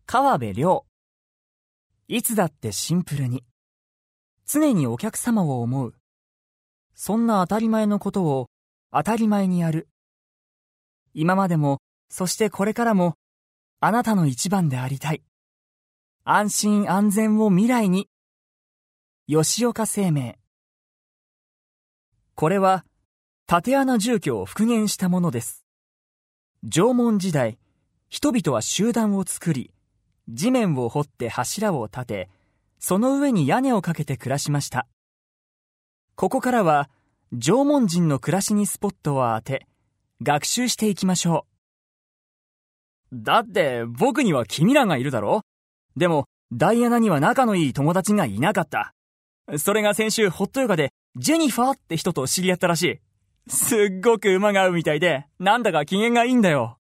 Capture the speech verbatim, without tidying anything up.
川辺亮。いつだってシンプルに。常にお客様を思う。そんな当たり前のことを当たり前にやる。今までも、そしてこれからも、あなたの一番でありたい。安心安全を未来に。吉岡生命。これは、竪穴住居を復元したものです。縄文時代、人々は集団を作り、地面を掘って柱を立て、その上に屋根をかけて暮らしました。ここからは、縄文人の暮らしにスポットを当て、学習していきましょう。だって僕には君らがいるだろ？でも、ダイアナには仲のいい友達がいなかった。それが先週ホットヨガでジェニファーって人と知り合ったらしい。すっごく馬が合うみたいで、なんだか機嫌がいいんだよ。